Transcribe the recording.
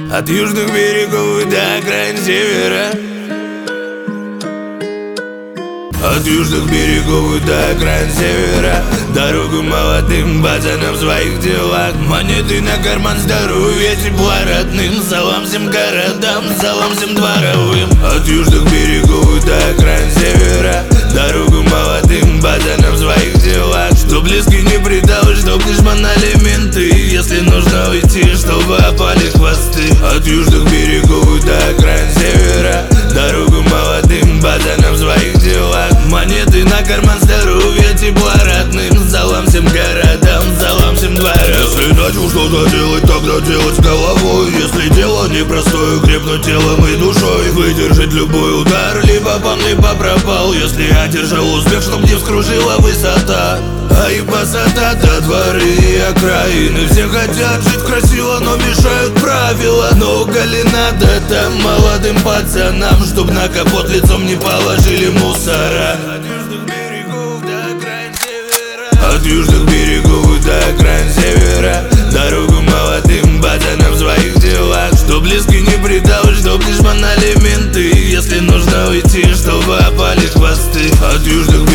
От южных берегов до окраин севера. От южных берегов до окраин севера. Дорогу молодым пацанам в своих делах. Монеты на карман, здоровья, тепла родным. Салам всем городам, салам всем дворовым. От южных берегов до окраин севера. Дорогу молодым пацанам в своих делах. Что близкий не предал, чтоб не шмонали менты. Если нужно уйти, чтобы опали хвосты. От южных берегов до окраин севера. Дорогу молодым пацанам в своих делах. Монеты на карман, здоровья, тепла родным. Салам всем городам, салам всем дворам. Если начал что-то делать, тогда делать с головой. Если дело непростое, крепнуть телом и душой. Выдержать любой удар, либо по мне попропал. Если одержал успех, чтоб не вскружила высота. А и высота до дворы и окраины. Все хотят жить красиво, но мешают правила. Много ли надо там молодым пацанам, чтоб на капот лицом не положили мусора? От южных берегов до окраин севера. От южных берегов до окраин севера. Дорогу молодым пацанам в своих делах. Что близкий не предал, чтоб не шмонали менты. Если нужно уйти, чтобы опали хвосты. От южных